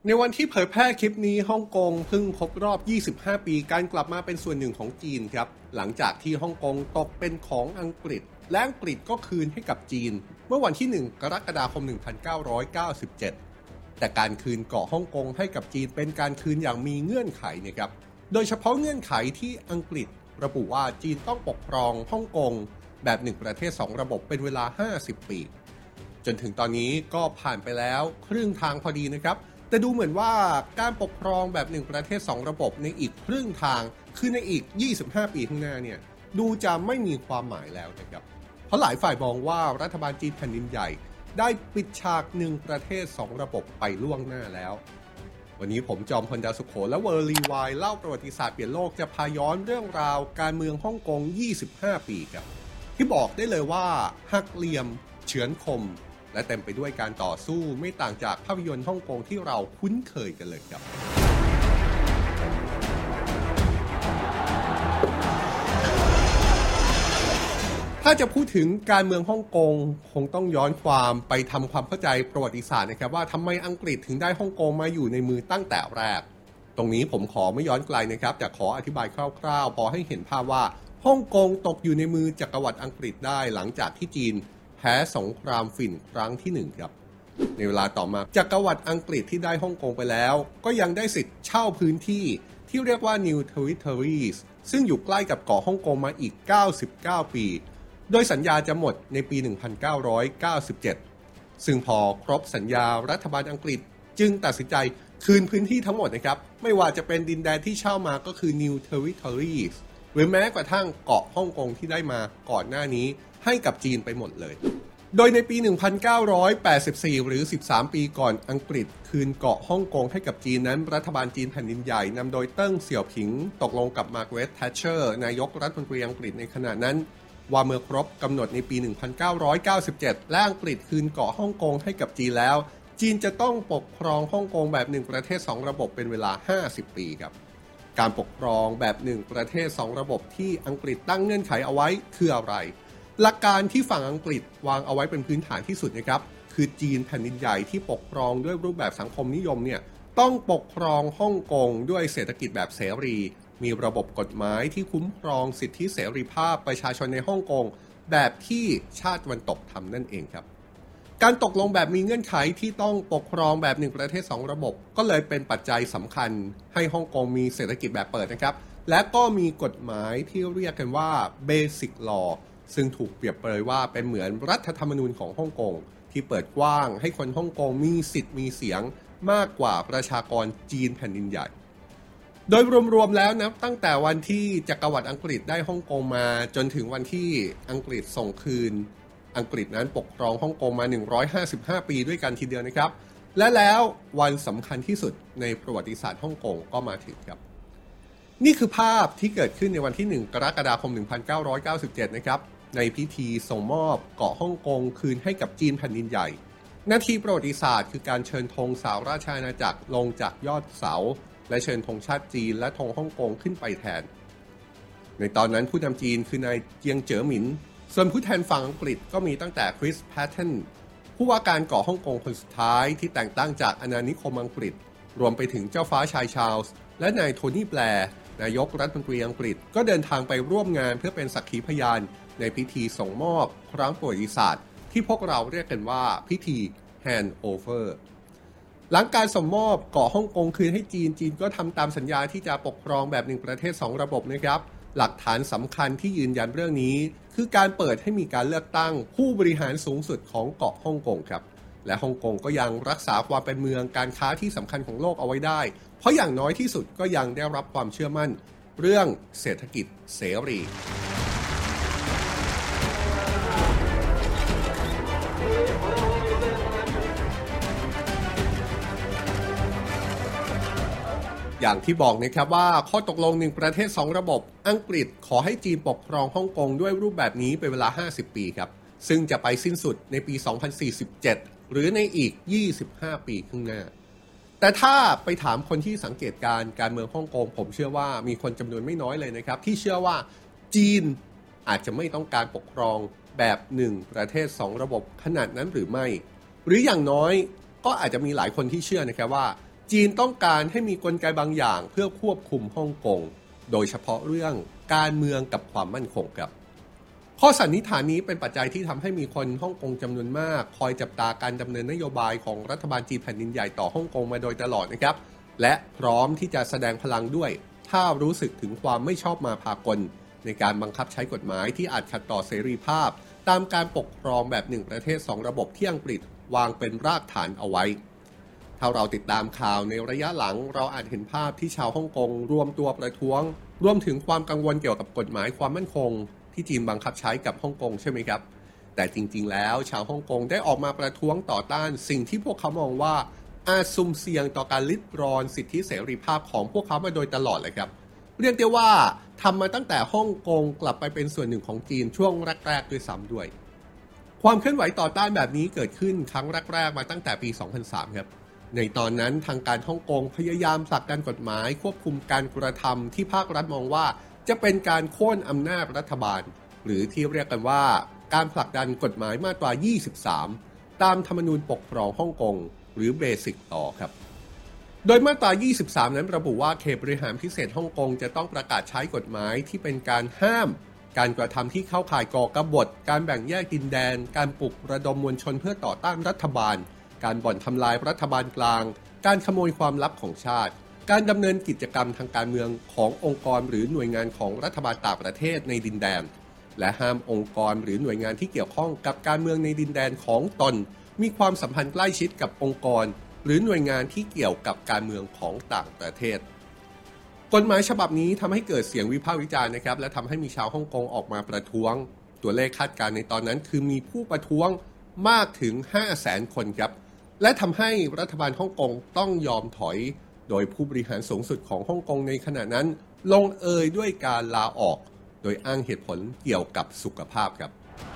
ในวันที่เผยแพร่คลิปนี้ฮ่องกงเพิ่งครบรอบ 25 ปีการกลับมาเป็นส่วนหนึ่งของจีนครับหลังจากที่ฮ่องกงตกเป็นของอังกฤษและอังกฤษก็คืนให้กับจีนเมื่อวันที่ 1 กรกฎาคม 1997 แต่การคืนเกาะฮ่องกงให้กับจีนเป็นการคืนอย่างมีเงื่อนไขนะครับโดยเฉพาะเงื่อนไขที่อังกฤษระบุว่าจีนต้องปกครองฮ่องกงแบบ1ประเทศ2ระบบเป็นเวลา 50 ปีจนถึงตอนนี้ก็ผ่านไปแล้วครึ่งทางพอดีนะครับแต่ดูเหมือนว่าการปกครองแบบ1ประเทศ2ระบบในอีกครึ่งทางคือในอีก 25 ปีข้างหน้าเนี่ยดูจะไม่มีความหมายแล้วนะครับเพราะหลายฝ่ายมองว่ารัฐบาลจีนแผ่นดินใหญ่ได้ปิดฉาก1ประเทศ2ระบบไปล่วงหน้าแล้ววันนี้ผมจอมพล ดาวสุโขและเวอร์ลีวายเล่าประวัติศาสตร์เปลี่ยนโลกจะพาย้อนเรื่องราวการเมืองฮ่องกง 25 ปีครับที่บอกได้เลยว่าหักเหลี่ยมเฉือนคมและเต็มไปด้วยการต่อสู้ไม่ต่างจากภาพยนตร์ฮ่องกงที่เราคุ้นเคยกันเลยครับถ้าจะพูดถึงการเมืองฮ่องกงคงต้องย้อนความไปทำความเข้าใจประวัติศาสตร์นะครับว่าทำไมอังกฤษถึงได้ฮ่องกงมาอยู่ในมือตั้งแต่แรกตรงนี้ผมขอไม่ย้อนไกลนะครับแต่ขออธิบายคร่าวๆพอให้เห็นภาพว่าฮ่องกงตกอยู่ในมือจักรวรรดิอังกฤษได้หลังจากที่จีนแพ้สงครามฝิ่นครั้งที่1ครับในเวลาต่อมาจักรวรรดิอังกฤษที่ได้ฮ่องกงไปแล้วก็ยังได้สิทธิ์เช่าพื้นที่ที่เรียกว่า New Territories ซึ่งอยู่ใกล้กับเกาะฮ่องกงมาอีก99 ปีโดยสัญญาจะหมดในปี 1997 ซึ่งพอครบสัญญารัฐบาลอังกฤษจึงตัดสินใจคืนพื้นที่ทั้งหมดนะครับไม่ว่าจะเป็นดินแดนที่เช่ามาก็คือ New Territories หรือแม้กระทั่งเกาะฮ่องกงที่ได้มาก่อนหน้านี้ให้กับจีนไปหมดเลยโดยในปี 1984 หรือ 13 ปีก่อนอังกฤษคืนเกาะฮ่องกงให้กับจีนนั้นรัฐบาลจีนแผ่นดินใหญ่นำโดยเติ้งเสี่ยวผิงตกลงกับมาร์กาเร็ต แทชเชอร์นายกรัฐมนตรีอังกฤษในขณะนั้นว่าเมื่อครบกำหนดในปี 1997 และอังกฤษคืนเกาะฮ่องกงให้กับจีนแล้วจีนจะต้องปกครองฮ่องกงแบบ1ประเทศ2ระบบเป็นเวลา 50 ปีครับการปกครองแบบ1ประเทศ2ระบบที่อังกฤษตั้งเงื่อนไขเอาไว้คืออะไรหลักการที่ฝั่งอังกฤษวางเอาไว้เป็นพื้นฐานที่สุดนะครับคือจีนแผ่นดินใหญ่ที่ปกครองด้วยรูปแบบสังคมนิยมเนี่ยต้องปกครองฮ่องกงด้วยเศรษฐกิจแบบเสรีมีระบบกฎหมายที่คุ้มครองสิทธิเสรีภาพประชาชนในฮ่องกงแบบที่ชาติตะวันตกทำนั่นเองครับการตกลงแบบมีเงื่อนไขที่ต้องปกครองแบบ1ประเทศ2ระบบก็เลยเป็นปัจจัยสำคัญให้ฮ่องกงมีเศรษฐกิจแบบเปิดนะครับและก็มีกฎหมายที่เรียกกันว่า Basic Law ซึ่งถูกเปรียบเปรยว่าเป็นเหมือนรัฐธรรมนูญของฮ่องกงที่เปิดกว้างให้คนฮ่องกงมีสิทธิ์มีเสียงมากกว่าประชากรจีนแผ่นดินใหญ่โดยรวมๆแล้วนะตั้งแต่วันที่จักรวรรดิอังกฤษได้ฮ่องกงมาจนถึงวันที่อังกฤษส่งคืนอังกฤษนั้นปกครองฮ่องกงมา155 ปีด้วยกันทีเดียวนะครับและแล้ววันสำคัญที่สุดในประวัติศาสตร์ฮ่องกงก็มาถึงครับนี่คือภาพที่เกิดขึ้นในวันที่1 กรกฎาคม 1997 นะครับในพิธีส่งมอบเกาะฮ่องกงคืนให้กับจีนแผ่นดินใหญ่นาทีประวัติศาสตร์คือการเชิญธงสหราชอาณาจักรลงจากยอดเสาและเชิญธงชาติจีนและธงฮ่องกงขึ้นไปแทนในตอนนั้นผู้นำจีนคือนายเจียงเจ๋อหมินส่วนผู้แทนฝั่งอังกฤษก็มีตั้งแต่คริส แพตเทนผู้ว่าการเกาะฮ่องกงคนสุดท้ายที่แต่งตั้งจากอาณานิคมอังกฤษรวมไปถึงเจ้าฟ้าชายชาร์ลส์และนายโทนี่แบร์นายกรัฐมนตรีอังกฤษก็เดินทางไปร่วมงานเพื่อเป็นสักขีพยานในพิธีส่งมอบครั้งประวัติศาสตร์ที่พวกเราเรียกกันว่าพิธี hand over หลังการส่งมอบเกาะฮ่องกงคืนให้จีนก็ทำตามสัญญาที่จะปกครองแบบ1ประเทศ2ระบบนะครับหลักฐานสำคัญที่ยืนยันเรื่องนี้คือการเปิดให้มีการเลือกตั้งผู้บริหารสูงสุดของเกาะฮ่องกงครับและฮ่องกงก็ยังรักษาความเป็นเมืองการค้าที่สำคัญของโลกเอาไว้ได้เพราะอย่างน้อยที่สุดก็ยังได้รับความเชื่อมั่นเรื่องเศรษฐกิจเสรีอย่างที่บอกนะครับว่าข้อตกลง1ประเทศ2ระบบอังกฤษขอให้จีนปกครองฮ่องกงด้วยรูปแบบนี้เป็นเวลา50 ปีครับซึ่งจะไปสิ้นสุดในปี 2047 หรือในอีก25 ปีข้างหน้าแต่ถ้าไปถามคนที่สังเกตการเมืองฮ่องกงผมเชื่อว่ามีคนจำนวนไม่น้อยเลยนะครับที่เชื่อว่าจีนอาจจะไม่ต้องการปกครองแบบ1ประเทศ2ระบบขนาดนั้นหรือไม่หรืออย่างน้อยก็อาจจะมีหลายคนที่เชื่อนะครับว่าจีนต้องการให้มีกลไกบางอย่างเพื่อควบคุมฮ่องกงโดยเฉพาะเรื่องการเมืองกับความมั่นคงครับข้อสันนิษฐานนี้เป็นปัจจัยที่ทำให้มีคนฮ่องกงจำนวนมากคอยจับตาการดำเนินนโยบายของรัฐบาลจีนแผ่นดินใหญ่ต่อฮ่องกงมาโดยตลอดนะครับและพร้อมที่จะแสดงพลังด้วยถ้ารู้สึกถึงความไม่ชอบมาพากลในการบังคับใช้กฎหมายที่อาจขัดต่อเสรีภาพตามการปกครองแบบ1ประเทศ2ระบบที่อังกฤษวางเป็นรากฐานเอาไว้ถ้าเราติดตามข่าวในระยะหลังเราอาจเห็นภาพที่ชาวฮ่องกงรวมตัวประท้วงรวมถึงความกังวลเกี่ยวกับกฎหมายความมั่นคงที่จีนบังคับใช้กับฮ่องกงใช่ไหมครับแต่จริงๆแล้วชาวฮ่องกงได้ออกมาประท้วงต่อต้านสิ่งที่พวกเขามองว่าอาจสุ่มเสี่ยงต่อการลิดรอนสิทธิเสรีภาพของพวกเขามาโดยตลอดเลยครับเรียกได้ว่าทำมาตั้งแต่ฮ่องกงกลับไปเป็นส่วนหนึ่งของจีนช่วงแรกๆด้วยซ้ำด้วยความเคลื่อนไหวต่อต้านแบบนี้เกิดขึ้นครั้งแรกๆมาตั้งแต่ปี 2003 ครับในตอนนั้นทางการฮ่องกงพยายามผลักดันกฎหมายควบคุมการกระทำที่ภาครัฐมองว่าจะเป็นการโค่นอำนาจรัฐบาลหรือที่เรียกกันว่าการผลักดันกฎหมายมาตรา 23 ตามธรรมนูญปกครองฮ่องกงหรือ Basic Law ครับโดยมาตรา 23 นั้นระบุว่าเขตบริหารพิเศษฮ่องกงจะต้องประกาศใช้กฎหมายที่เป็นการห้ามการกระทำที่เข้าข่ายก่อกบฏการแบ่งแยกดินแดนการปลุกระดมมวลชนเพื่อต่อต้านรัฐบาลการบ่อนทำลายรัฐบาลกลางการขโมยความลับของชาติการดำเนินกิจกรรมทางการเมืองขององค์กรหรือหน่วยงานของรัฐบาลต่างประเทศในดินแดนและห้ามองค์กรหรือหน่วยงานที่เกี่ยวข้องกับการเมืองในดินแดนของตนมีความสัมพันธ์ใกล้ชิดกับองค์กรหรือหน่วยงานที่เกี่ยวกับการเมืองของต่างประเทศกฎหมายฉบับนี้ทำให้เกิดเสียงวิพากษ์วิจารณ์นะครับและทำให้มีชาวฮ่องกงออกมาประท้วงตัวเลขคาดการณ์ในตอนนั้นคือมีผู้ประท้วงมากถึง 500,000 คนครับและทำให้รัฐบาลฮ่องกงต้องยอมถอยโดยผู้บริหารสูงสุดของฮ่องกงในขณะนั้นลงเอยด้วยการลาออกโดยอ้างเหตุผลเกี่ยวกับสุขภาพครับ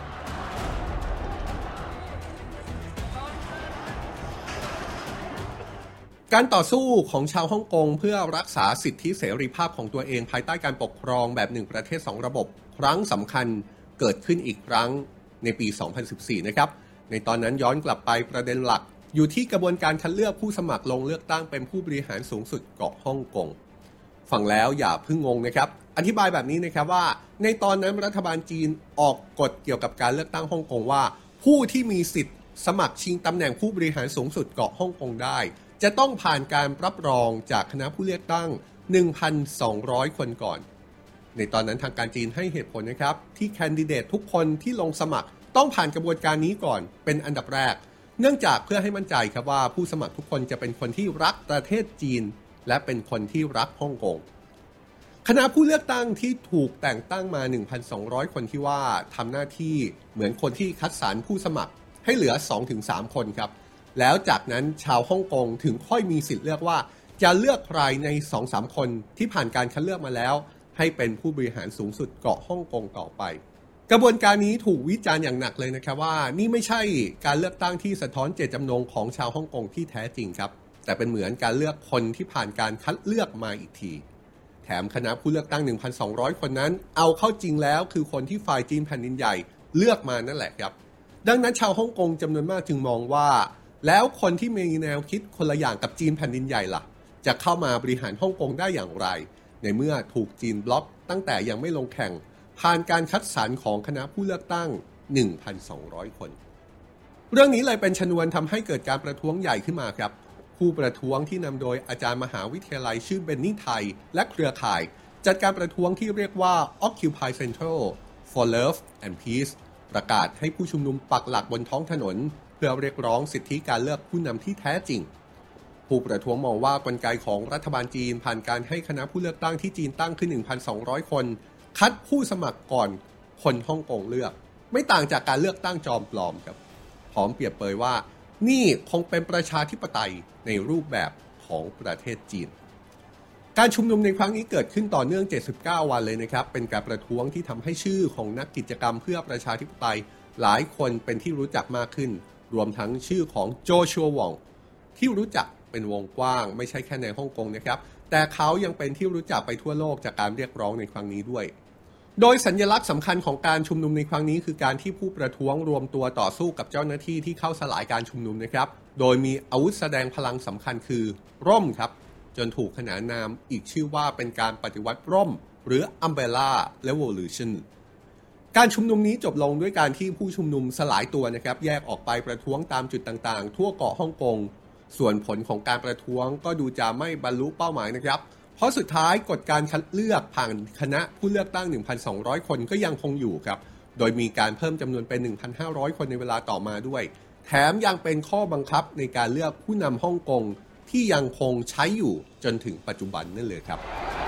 การต่อสู้ของชาวฮ่องกงเพื่อรักษาสิทธิเสรีภาพของตัวเองภายใต้การปกครองแบบ1ประเทศ2ระบบครั้งสำคัญเกิดขึ้นอีกครั้งในปี 2014 นะครับในตอนนั้นย้อนกลับไปประเด็นหลักอยู่ที่กระบวนการคัดเลือกผู้สมัครลงเลือกตั้งเป็นผู้บริหารสูงสุดเกาะฮ่องกงฟังแล้วอย่าเพิ่งงงนะครับอธิบายแบบนี้นะครับว่าในตอนนั้นรัฐบาลจีนออกกฎเกี่ยวกับการเลือกตั้งฮ่องกงว่าผู้ที่มีสิทธิ์สมัครชิงตำแหน่งผู้บริหารสูงสุดเกาะฮ่องกงได้จะต้องผ่านการรับรองจากคณะผู้เลือกตั้ง 1,200 คนก่อนในตอนนั้นทางการจีนให้เหตุผลนะครับที่แคนดิเดตทุกคนที่ลงสมัครต้องผ่านกระบวนการนี้ก่อนเป็นอันดับแรกเนื่องจากเพื่อให้มั่นใจครับว่าผู้สมัครทุกคนจะเป็นคนที่รักประเทศจีนและเป็นคนที่รักฮ่องกงคณะผู้เลือกตั้งที่ถูกแต่งตั้งมา 1,200 คนที่ว่าทำหน้าที่เหมือนคนที่คัดสรรผู้สมัครให้เหลือ 2-3 คนครับแล้วจากนั้นชาวฮ่องกงถึงค่อยมีสิทธิ์เลือกว่าจะเลือกใครใน 2-3 คนที่ผ่านการคัดเลือกมาแล้วให้เป็นผู้บริหารสูงสุดเกาะฮ่องกงต่อไปกระบวนการนี้ถูกวิจารณ์อย่างหนักเลยนะครับว่านี่ไม่ใช่การเลือกตั้งที่สะท้อนเจตจำนงของชาวฮ่องกงที่แท้จริงครับแต่เป็นเหมือนการเลือกคนที่ผ่านการคัดเลือกมาอีกทีแถมคณะผู้เลือกตั้ง 1,200 คนนั้นเอาเข้าจริงแล้วคือคนที่ฝ่ายจีนแผ่นดินใหญ่เลือกมานั่นแหละครับดังนั้นชาวฮ่องกงจำนวนมากจึงมองว่าแล้วคนที่มีแนวคิดคนละอย่างกับจีนแผ่นดินใหญ่ล่ะจะเข้ามาบริหารฮ่องกงได้อย่างไรในเมื่อถูกจีนบล็อกตั้งแต่ยังไม่ลงแข่งผ่านการคัดสรรของคณะผู้เลือกตั้ง 1,200 คนเรื่องนี้เลยเป็นชนวนทำให้เกิดการประท้วงใหญ่ขึ้นมาครับผู้ประท้วงที่นำโดยอาจารย์มหาวิทยาลัยชื่อเบนนี่ไทยและเครือข่ายจัดการประท้วงที่เรียกว่า Occupy Central for Love and Peace ประกาศให้ผู้ชุมนุมปักหลักบนท้องถนนเพื่อเรียกร้องสิทธิการเลือกผู้นำที่แท้จริงผู้ประท้วงมองว่ากลไกของรัฐบาลจีนผ่านการให้คณะผู้เลือกตั้งที่จีนตั้งขึ้น 1,200 คนคัดผู้สมัครก่อนคนฮ่องกงเลือกไม่ต่างจากการเลือกตั้งจอมปลอมครับพร้อมเปรียบเปรยว่านี่คงเป็นประชาธิปไตยในรูปแบบของประเทศจีนการชุมนุมในครั้งนี้เกิดขึ้นต่อเนื่อง79วันเลยนะครับเป็นการประท้วงที่ทำให้ชื่อของนักกิจกรรมเพื่อประชาธิปไตยหลายคนเป็นที่รู้จักมากขึ้นรวมทั้งชื่อของโจชัวหว่องที่รู้จักเป็นวงกว้างไม่ใช่แค่ในฮ่องกงนะครับแต่เขายังเป็นที่รู้จักไปทั่วโลกจากการเรียกร้องในครั้งนี้ด้วยโดยสัญลักษณ์สำคัญของการชุมนุมในครั้งนี้คือการที่ผู้ประท้วงรวมตัวต่อสู้กับเจ้าหน้าที่ที่เข้าสลายการชุมนุมนะครับโดยมีอาวุธแสดงพลังสำคัญคือร่มครับจนถูกขนานนามอีกชื่อว่าเป็นการปฏิวัติร่มหรือ Umbrella Revolution การชุมนุมนี้จบลงด้วยการที่ผู้ชุมนุมสลายตัวนะครับแยกออกไปประท้วงตามจุดต่างๆทั่วเกาะฮ่องกงส่วนผลของการประท้วงก็ดูจะไม่บรรลุเป้าหมายนะครับเพราะสุดท้ายกฎการคัดเลือกผ่านคณะผู้เลือกตั้ง 1,200 คนก็ยังคงอยู่ครับโดยมีการเพิ่มจำนวนเป็น 1,500 คนในเวลาต่อมาด้วยแถมยังเป็นข้อบังคับในการเลือกผู้นำฮ่องกงที่ยังคงใช้อยู่จนถึงปัจจุบันนั่นเลยครับ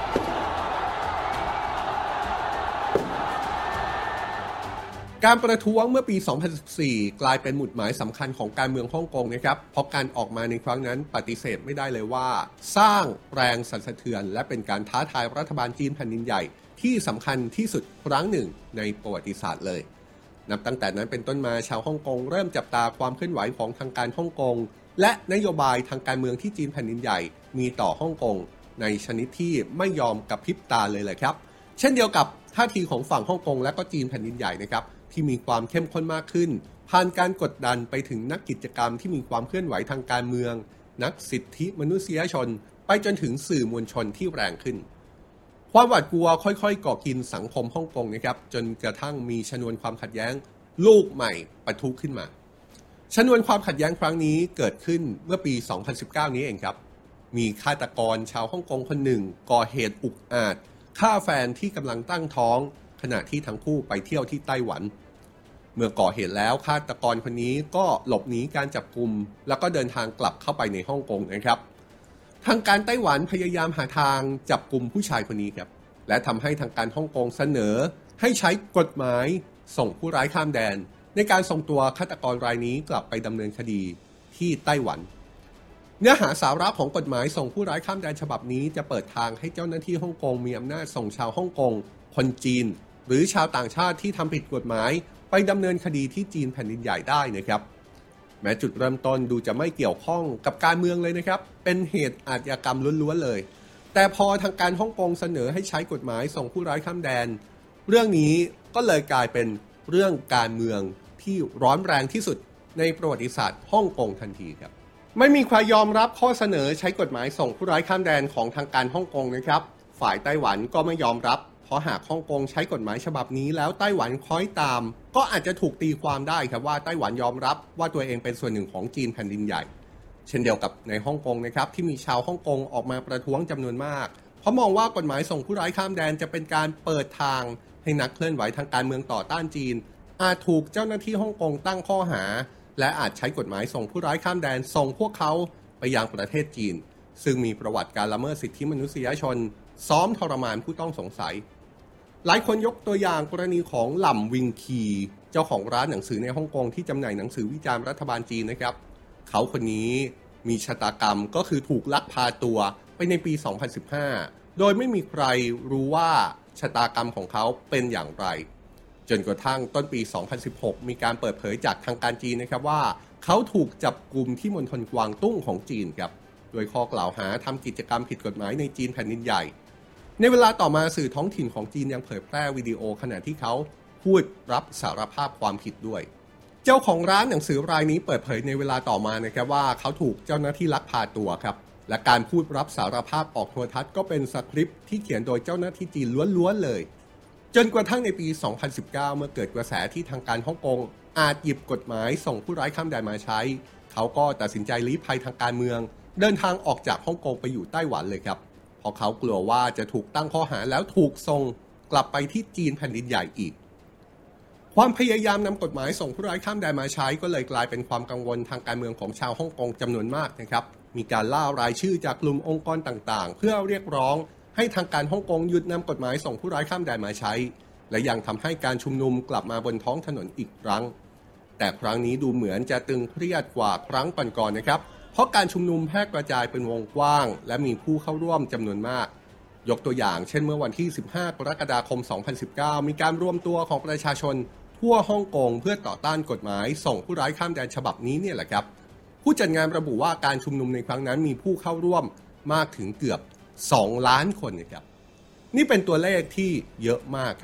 การประท้วงเมื่อปี 2014 กลายเป็นหมุดหมายสำคัญของการเมืองฮ่องกงนะครับเพราะการออกมาในครั้งนั้นปฏิเสธไม่ได้เลยว่าสร้างแรงสั่นสะเทือนและเป็นการท้าทายรัฐบาลจีนแผ่นดินใหญ่ที่สำคัญที่สุดครั้งหนึ่งในประวัติศาสตร์เลยนับตั้งแต่นั้นเป็นต้นมาชาวฮ่องกงเริ่มจับตาความเคลื่อนไหวของทางการฮ่องกงและนโยบายทางการเมืองที่จีนแผ่นดินใหญ่มีต่อฮ่องกงในชนิดที่ไม่ยอมกระพริบตาเลยแหละครับเช่นเดียวกับท่าทีของฝั่งฮ่องกงและก็จีนแผ่นดินใหญ่นะครับที่มีความเข้มข้นมากขึ้นผ่านการกดดันไปถึงนักกิจกรรมที่มีความเคลื่อนไหวทางการเมืองนักสิทธิมนุษยชนไปจนถึงสื่อมวลชนที่แรงขึ้นความหวาดกลัวค่อยๆก่อกินสังคมฮ่องกงนะครับจนกระทั่งมีชนวนความขัดแย้งลูกใหม่ปะทุขึ้นมาชนวนความขัดแย้งครั้งนี้เกิดขึ้นเมื่อปี 2019 นี้เองครับมีฆาตกรชาวฮ่องกงคนหนึ่งก่อเหตุอุกอาจฆ่าแฟนที่กำลังตั้งท้องขณะที่ทั้งคู่ไปเที่ยวที่ไต้หวันเมื่อก่อเหตุแล้วฆาตกรคนนี้ก็หลบหนีการจับกุมแล้วก็เดินทางกลับเข้าไปในฮ่องกงนะครับทางการไต้หวันพยายามหาทางจับกุมผู้ชายคนนี้ครับและทำให้ทางการฮ่องกงเสนอให้ใช้กฎหมายส่งผู้ร้ายข้ามแดนในการส่งตัวฆาตกรรายนี้กลับไปดำเนินคดีที่ไต้หวันเนื้อหาสาระของกฎหมายส่งผู้ร้ายข้ามแดนฉบับนี้จะเปิดทางให้เจ้าหน้าที่ฮ่องกงมีอำนาจส่งชาวฮ่องกงคนจีนหรือชาวต่างชาติที่ทำผิดกฎหมายไปดำเนินคดีที่จีนแผ่นดินใหญ่ได้นะครับแม้จุดเริ่มต้นดูจะไม่เกี่ยวข้องกับการเมืองเลยนะครับเป็นเหตุอาชญากรรมล้วนๆเลยแต่พอทางการฮ่องกงเสนอให้ใช้กฎหมายส่งผู้ร้ายข้ามแดนเรื่องนี้ก็เลยกลายเป็นเรื่องการเมืองที่ร้อนแรงที่สุดในประวัติศาสตร์ฮ่องกงทันทีครับไม่มีใครยอมรับข้อเสนอใช้กฎหมายส่งผู้ร้ายข้ามแดนของทางการฮ่องกงนะครับฝ่ายไต้หวันก็ไม่ยอมรับเพราะหากฮ่องกงใช้กฎหมายฉบับนี้แล้วไต้หวันคล้อยตามก็อาจจะถูกตีความได้ครับว่าไต้หวันยอมรับว่าตัวเองเป็นส่วนหนึ่งของจีนแผ่นดินใหญ่เช่นเดียวกับในฮ่องกงนะครับที่มีชาวฮ่องกงออกมาประท้วงจำนวนมากเพราะมองว่ากฎหมายส่งผู้ร้ายข้ามแดนจะเป็นการเปิดทางให้นักเคลื่อนไหวทางการเมืองต่อต้านจีนอาจถูกเจ้าหน้าที่ฮ่องกงตั้งข้อหาและอาจใช้กฎหมายส่งผู้ร้ายข้ามแดนส่งพวกเขาไปยังประเทศจีนซึ่งมีประวัติการละเมิดสิทธิมนุษยชนซ้อมทรมานผู้ต้องสงสัยหลายคนยกตัวอย่างกรณีของหล่ำวิงคีเจ้าของร้านหนังสือในฮ่องกงที่จำหน่ายหนังสือวิจารณ์รัฐบาลจีนนะครับเขาคนนี้มีชะตากรรมก็คือถูกลักพาตัวไปในปี 2015 โดยไม่มีใครรู้ว่าชะตากรรมของเขาเป็นอย่างไรจนกระทั่งต้นปี 2016 มีการเปิดเผยจากทางการจีนนะครับว่าเขาถูกจับกุมที่มณฑลกวางตุ้งของจีนครับโดยข้อกล่าวหาทำกิจกรรมผิดกฎหมายในจีนแผ่นดินใหญ่ในเวลาต่อมาสื่อท้องถิ่นของจีนยังเผยแพร่วิดีโอขณะที่เขาพูดรับสารภาพความผิดด้วยเจ้าของร้านหนังสือรายนี้เปิดเผยในเวลาต่อมานะครับว่าเขาถูกเจ้าหน้าที่ลักพาตัวครับและการพูดรับสารภาพออกโทรทัศน์ก็เป็นสคริปต์ที่เขียนโดยเจ้าหน้าที่จีนล้วนๆเลยจนกระทั่งในปี 2019 เมื่อเกิดกระแสที่ทางการฮ่องกงอาจหยิบกฎหมายส่งผู้ร้ายข้ามแดนมาใช้เขาก็ตัดสินใจลี้ภัยทางการเมืองเดินทางออกจากฮ่องกงไปอยู่ไต้หวันเลยครับเพราะเขากลัวว่าจะถูกตั้งข้อหาแล้วถูกส่งกลับไปที่จีนแผ่นดินใหญ่อีกความพยายามนำกฎหมายส่งผู้ร้ายข้ามแดนมาใช้ก็เลยกลายเป็นความกังวลทางการเมืองของชาวฮ่องกงจำนวนมากนะครับมีการล่ารายชื่อจากกลุ่มองค์กรต่างๆเพื่อเรียกร้องให้ทางการฮ่องกงหยุดนำกฎหมายส่งผู้ร้ายข้ามแดนมาใช้และยังทำให้การชุมนุมกลับมาบนท้องถนนอีกครั้งแต่ครั้งนี้ดูเหมือนจะตึงเครียดกว่าครั้งก่อนๆนะครับเพราะการชุมนุมแพร่กระจายเป็นวงกว้างและมีผู้เข้าร่วมจำนวนมากยกตัวอย่างเช่นเมื่อวันที่ 15 กรกฎาคม 2019 มีการรวมตัวของประชาชนทั่วฮ่องกงเพื่อต่อต้านกฎหมายส่งผู้ร้ายข้ามแดนฉบับนี้เนี่ยแหละครับผู้จัดงานระบุว่าการชุมนุมในครั้งนั้นมีผู้เข้าร่วมมากถึงเกือบ2 ล้านคนนะครับนี่เป็นตัวเลขที่เยอะมากครับ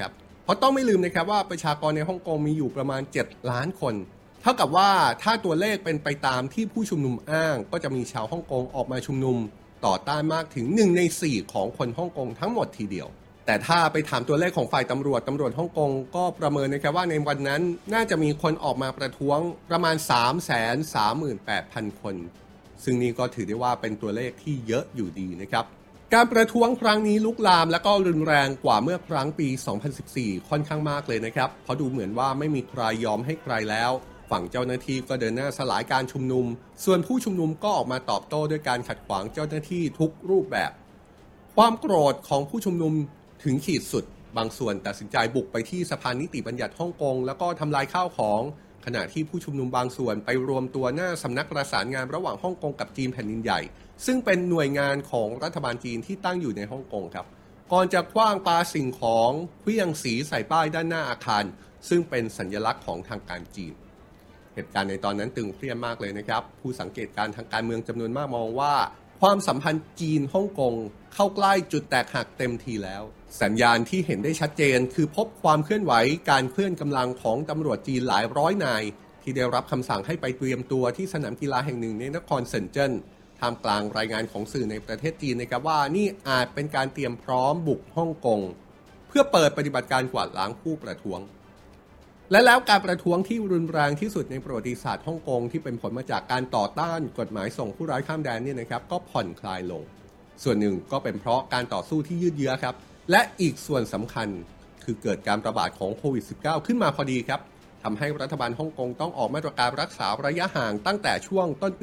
เพราะต้องไม่ลืมนะครับว่าประชากรในฮ่องกงมีอยู่ประมาณ7 ล้านคนเท่ากับว่าถ้าตัวเลขเป็นไปตามที่ผู้ชุมนุมอ้างก็จะมีชาวฮ่องกงออกมาชุมนุมต่อต้านมากถึง1 ใน 4ของคนฮ่องกงทั้งหมดทีเดียวแต่ถ้าไปถามตัวเลขของฝ่ายตำรวจฮ่องกงก็ประเมินนะครับว่าในวันนั้นน่าจะมีคนออกมาประท้วงประมาณ 338,000 คนซึ่งนี่ก็ถือได้ว่าเป็นตัวเลขที่เยอะอยู่ดีนะครับการประท้วงครั้งนี้ลุกลามและก็รุนแรงกว่าเมื่อครั้งปี 2014 ค่อนข้างมากเลยนะครับเพราะดูเหมือนว่าไม่มีใครยอมให้ใครแล้วฝั่งเจ้าหน้าที่ก็เดินหน้าสลายการชุมนุมส่วนผู้ชุมนุมก็ออกมาตอบโต้ด้วยการขัดขวางเจ้าหน้าที่ทุกรูปแบบความโกรธของผู้ชุมนุมถึงขีดสุดบางส่วนตัดสินใจบุกไปที่สภานิติบัญญัติฮ่องกงแล้วก็ทำลายข้าวของขณะที่ผู้ชุมนุมบางส่วนไปรวมตัวหน้าสำนักประสานงานระหว่างฮ่องกงกับจีนแผ่นดินใหญ่ซึ่งเป็นหน่วยงานของรัฐบาลจีนที่ตั้งอยู่ในฮ่องกงครับก่อนจะขว้างปาสิ่งของเครื่องสีใส่ป้ายด้านหน้าอาคารซึ่งเป็นสัญลักษณ์ของทางการจีนเหตุการณ์ในตอนนั้นตึงเครียดมากเลยนะครับผู้สังเกตการทางการเมืองจำนวนมากมองว่าความสัมพันธ์จีนฮ่องกงเข้าใกล้จุดแตกหักเต็มทีแล้วสัญญาณที่เห็นได้ชัดเจนคือพบความเคลื่อนไหวการเคลื่อนกำลังของตำรวจจีนหลายร้อยนายที่ได้รับคำสั่งให้ไปเตรียมตัวที่สนามกีฬาแห่งหนึ่งในนครเซินเจิ้นท่ามกลางรายงานของสื่อในประเทศจีนนะครับว่านี่อาจเป็นการเตรียมพร้อมบุกฮ่องกงเพื่อเปิดปฏิบัติการกวาดล้างผู้ประท้วงและแล้วการประท้วงที่รุนแรงที่สุดในประวัติศาสตร์ฮ่องกงที่เป็นผลมาจากการต่อต้านกฎหมายส่งผู้ร้ายข้ามแดนเนี่ยนะครับก็ผ่อนคลายลงส่วนหนึ่งก็เป็นเพราะการต่อสู้ที่ยืดเยื้อครับและอีกส่วนสำคัญคือเกิดการระบาดของโควิด -19 ขึ้นมาพอดีครับทำให้รัฐบาลฮ่องกงต้องออกมาตรการรักษาระยะห่างตั้งแต่ช่วงต้นปี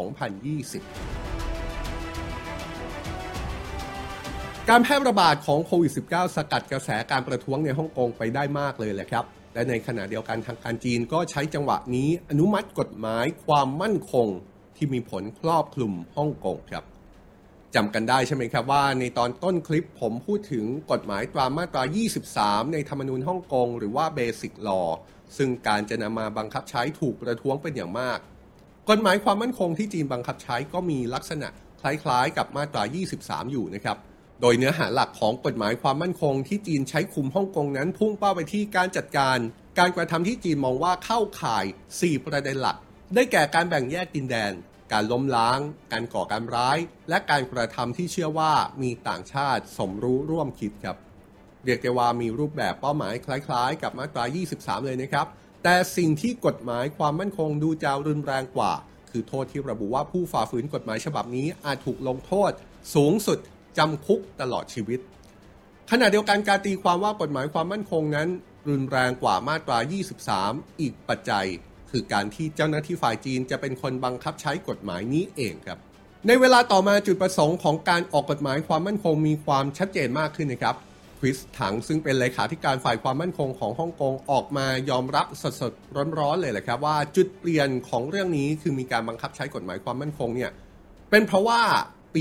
2020 การแพร่ระบาดของโควิด -19 สกัดกระแสการประท้วงในฮ่องกงไปได้มากเลยแหละครับและในขณะเดียวกันทางการจีนก็ใช้จังหวะนี้อนุมัติกฎหมายความมั่นคงที่มีผลครอบคลุมฮ่องกงครับจำกันได้ใช่ไหมครับว่าในตอนต้นคลิปผมพูดถึงกฎหมายตามมาตรา 23 ในธรรมนูญฮ่องกงหรือว่า Basic Law ซึ่งการจะนำมาบังคับใช้ถูกประท้วงเป็นอย่างมากกฎหมายความมั่นคงที่จีนบังคับใช้ก็มีลักษณะคล้ายๆกับมาตรา 23 อยู่นะครับโดยเนื้อหาหลักของกฎหมายความมั่นคงที่จีนใช้คุมฮ่องกงนั้นพุ่งเป้าไปที่การจัดการการกระทำที่จีนมองว่าเข้าข่าย 4 ประเด็นหลักได้แก่การแบ่งแยกดินแดนการล้มล้างการก่อการร้ายและการกระทำที่เชื่อว่ามีต่างชาติสมรู้ร่วมคิดครับเรียกได้ว่ามีรูปแบบเป้าหมายคล้ายๆกับมาตรา 23 เลยนะครับแต่สิ่งที่กฎหมายความมั่นคงดูจะรุนแรงกว่าคือโทษที่ระบุว่าผู้ฝ่าฝืนกฎหมายฉบับนี้อาจถูกลงโทษสูงสุดจำคุกตลอดชีวิตขณะเดียวกันการตีความว่ากฎหมายความมั่นคงนั้นรุนแรงกว่ามาตรา 23 อีกปัจจัยคือการที่เจ้าหน้าที่ฝ่ายจีนจะเป็นคนบังคับใช้กฎหมายนี้เองครับในเวลาต่อมาจุดประสงค์ของการออกกฎหมายความมั่นคงมีความชัดเจนมากขึ้นนะครับคริสถังซึ่งเป็นเลขาธิการฝ่ายความมั่นคงของฮ่องกงออกมายอมรับสดๆร้อนๆเลยแหละครับว่าจุดเปลี่ยนของเรื่องนี้คือมีการบังคับใช้กฎหมายความมั่นคงเนี่ยเป็นเพราะว่าปี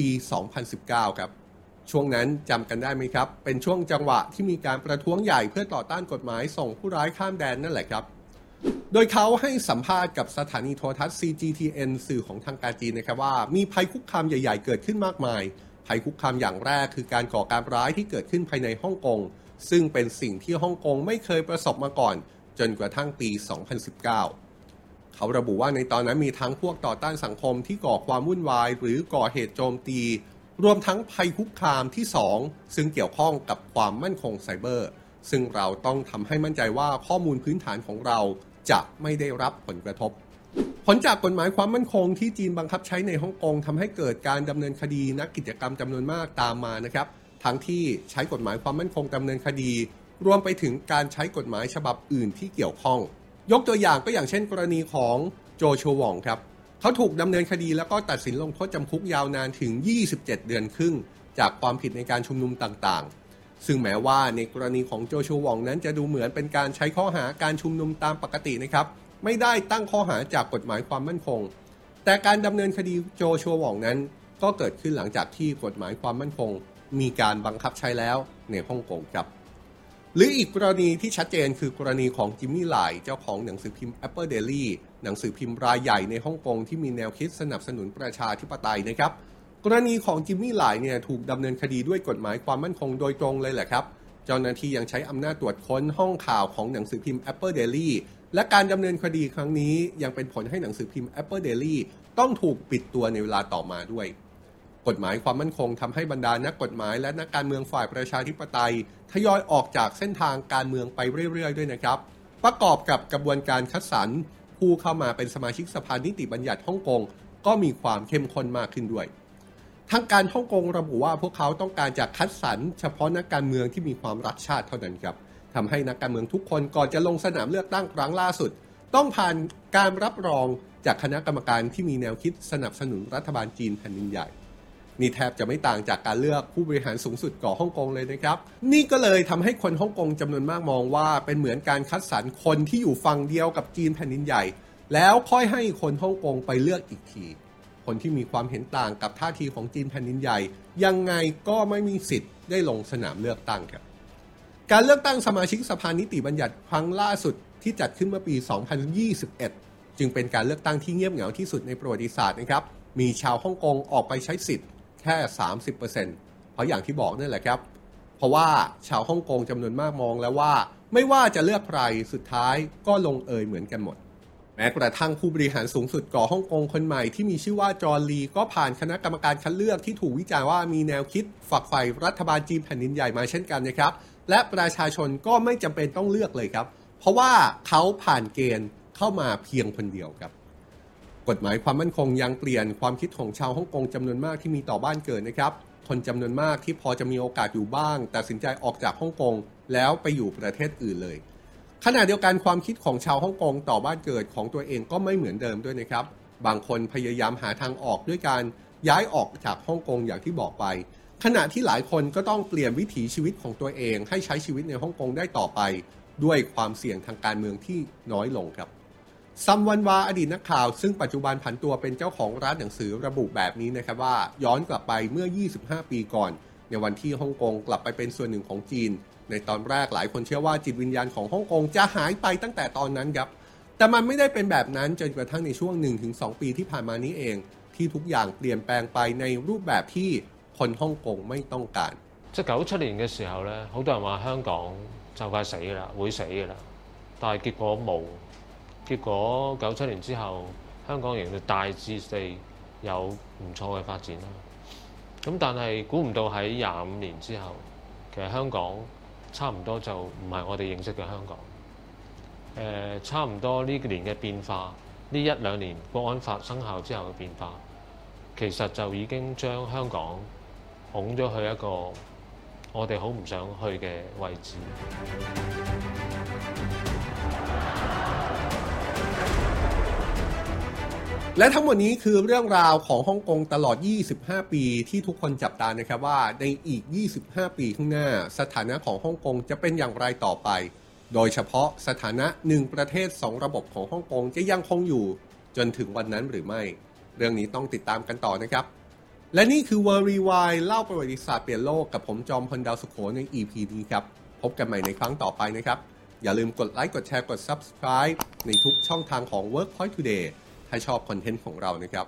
2019 ครับช่วงนั้นจำกันได้ไหมครับเป็นช่วงจังหวะที่มีการประท้วงใหญ่เพื่อต่อต้านกฎหมายส่งผู้ร้ายข้ามแดนนั่นแหละครับโดยเขาให้สัมภาษณ์กับสถานีโทรทัศน์ CGTN สื่อของทางการจีนนะครับว่ามีภัยคุกคามใหญ่ๆเกิดขึ้นมากมายภัยคุกคามอย่างแรกคือการก่อการร้ายที่เกิดขึ้นภายในฮ่องกงซึ่งเป็นสิ่งที่ฮ่องกงไม่เคยประสบมาก่อนจนกระทั่งปี 2019 เขาระบุว่าในตอนนั้นมีทั้งพวกต่อต้านสังคมที่ก่อความวุ่นวายหรือก่อเหตุโจมตีรวมทั้งภัยคุกคามที่ 2ซึ่งเกี่ยวข้องกับความมั่นคงไซเบอร์ซึ่งเราต้องทำให้มั่นใจว่าข้อมูลพื้นฐานของเราจะไม่ได้รับผลกระทบผลจากกฎหมายความมั่นคงที่จีนบังคับใช้ในฮ่องกงทำให้เกิดการดำเนินคดีนักกิจกรรมจำนวนมากตามมานะครับทั้งที่ใช้กฎหมายความมั่นคงดำเนินคดีรวมไปถึงการใช้กฎหมายฉบับอื่นที่เกี่ยวข้องยกตัวอย่างก็อย่างเช่นกรณีของโจชัวหว่องครับเขาถูกดำเนินคดีแล้วก็ตัดสินลงโทษจำคุกยาวนานถึง27 เดือนครึ่งจากความผิดในการชุมนุมต่างๆซึ่งแม้ว่าในกรณีของโจชัวหว่องนั้นจะดูเหมือนเป็นการใช้ข้อหาการชุมนุมตามปกตินะครับไม่ได้ตั้งข้อหาจากกฎหมายความมั่นคงแต่การดำเนินคดีโจชัวหว่องนั้นก็เกิดขึ้นหลังจากที่กฎหมายความมั่นคงมีการบังคับใช้แล้วในฮ่องกงครับหรืออีกกรณีที่ชัดเจนคือกรณีของจิมมี่หล่เจ้าของหนังสือพิมพ์ Apple Daily หนังสือพิมพ์รายใหญ่ในฮ่องกงที่มีแนวคิดสนับสนุนประชาธิปไตยนะครับกรณีของจิมมี่หล่เนี่ยถูกดำเนินคดีด้วยกฎหมายความมั่นคงโดยตรงเลยแหละครับเจ้าหน้าที่ยังใช้อำนาจตรวจค้นห้องข่าวของหนังสือพิมพ์ Apple Daily และการดำเนินคดีครั้งนี้ยังเป็นผลให้หนังสือพิมพ์ Apple Daily ต้องถูกปิดตัวในเวลาต่อมาด้วยกฎหมายความมั่นคงทำให้บรรดานักกฎหมายและนักการเมืองฝ่ายประชาธิปไตยทยอยออกจากเส้นทางการเมืองไปเรื่อยๆด้วยนะครับประกอบกับกระบวนการคัดสรรผู้เข้ามาเป็นสมาชิกสภานิติบัญญัติฮ่องกงก็มีความเข้มข้นมากขึ้นด้วยทางการฮ่องกงระบุว่าพวกเขาต้องการจะคัดสรรเฉพาะนักการเมืองที่มีความรักชาติเท่านั้นครับทำให้นักการเมืองทุกคนก่อนจะลงสนามเลือกตั้งครั้งล่าสุดต้องผ่านการรับรองจากคณะกรรมการที่มีแนวคิดสนับสนุนรัฐบาลจีนแผ่นดินใหญ่นี่แทบจะไม่ต่างจากการเลือกผู้บริหารสูงสุดของฮ่องกงเลยนะครับนี่ก็เลยทำให้คนฮ่องกงจำนวนมากมองว่าเป็นเหมือนการคัดสรรคนที่อยู่ฝั่งเดียวกับจีนแผ่นดินใหญ่แล้วค่อยให้คนฮ่องกงไปเลือกอีกทีคนที่มีความเห็นต่างกับท่าทีของจีนแผ่นดินใหญ่ยังไงก็ไม่มีสิทธิ์ได้ลงสนามเลือกตั้งครับการเลือกตั้งสมาชิกสภานิติบัญญัติครั้งล่าสุดที่จัดขึ้นเมื่อปี 2021 จึงเป็นการเลือกตั้งที่เงียบเหงาที่สุดในประวัติศาสตร์นะครับมีชาวฮ่องกงออกไปใช้สิทธิ์แค่ 30% เพราะอย่างที่บอกนั่นแหละครับเพราะว่าชาวฮ่องกงจำนวนมากมองแล้วว่าไม่ว่าจะเลือกใครสุดท้ายก็ลงเอยเหมือนกันหมดแม้กระทั่งผู้บริหารสูงสุดของฮ่องกงคนใหม่ที่มีชื่อว่าจอห์นลีก็ผ่านคณะกรรมการคัดเลือกที่ถูกวิจารณ์ว่ามีแนวคิดฝักใฝ่รัฐบาลจีนแผ่นดินใหญ่มาเช่นกันนะครับและประชาชนก็ไม่จำเป็นต้องเลือกเลยครับเพราะว่าเขาผ่านเกณฑ์เข้ามาเพียงคนเดียวครับกฎหมายความมั่นคงยังเปลี่ยนความคิดของชาวฮ่องกงจำนวนมากที่มีต่อบ้านเกิดนะครับคนจำนวนมากที่พอจะมีโอกาสอยู่บ้างตัดสินใจออกจากฮ่องกงแล้วไปอยู่ประเทศอื่นเลยขณะเดียวกันความคิดของชาวฮ่องกงต่อบ้านเกิดของตัวเองก็ไม่เหมือนเดิมด้วยนะครับบางคนพยายามหาทางออกด้วยการย้ายออกจากฮ่องกงอย่างที่บอกไปขณะที่หลายคนก็ต้องเปลี่ยนวิถีชีวิตของตัวเองให้ใช้ชีวิตในฮ่องกงได้ต่อไปด้วยความเสี่ยงทางการเมืองที่น้อยลงครับซัมวันวาอดีตนักข่าวซึ่งปัจจุบันผันตัวเป็นเจ้าของร้านหนังสือระบุแบบนี้นะครับว่าย้อนกลับไปเมื่อ 25 ปีก่อนในวันที่ฮ่องกงกลับไปเป็นส่วนหนึ่งของจีนในตอนแรกหลายคนเชื่อว่าจิตวิญญาณของฮ่องกงจะหายไปตั้งแต่ตอนนั้นครับแต่มันไม่ได้เป็นแบบนั้นจนกระทั่งในช่วง 1-2 ปีที่ผ่านมานี้เองที่ทุกอย่างเปลี่ยนแปลงไปในรูปแบบที่คนฮ่องกงไม่ต้องการ即係97年嘅時候咧，好多人話香港就快死㗎啦，會死㗎啦，但係結果冇。結果97年之後，香港仍然大致地有唔錯嘅發展啦。咁但係估唔到喺25年之後，其實香港差唔多就唔係我哋認識嘅香港。差唔多呢年嘅變化，呢1-2年國安法生效之後嘅變化，其實就已經將香港拱咗去一個我哋好唔想去嘅位置。 และทั้งหมดนี้คือเรื่องราวของฮ่องกงตลอด 25 ปีที่ทุกคนจับตานะครับว่าในอีก 25 ปีข้างหน้าสถานะของฮ่องกงจะเป็นอย่างไรต่อไปโดยเฉพาะสถานะ1ประเทศ2ระบบของฮ่องกงจะยังคงอยู่จนถึงวันนั้นหรือไม่เรื่องนี้ต้องติดตามกันต่อนะครับและนี่คือ World Rewind เล่าประวัติศาสตร์เปลี่ยนโลกกับผมจอมพลดาวสุโขใน EP นี้ครับพบกันใหม่ในครั้งต่อไปนะครับอย่าลืมกดไลค์กดแชร์กด Subscribe ในทุกช่องทางของ Workpoint Todayถ้าชอบคอนเทนต์ของเรานะครับ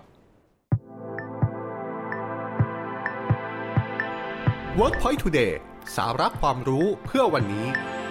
Workpoint Today สาระความรู้เพื่อวันนี้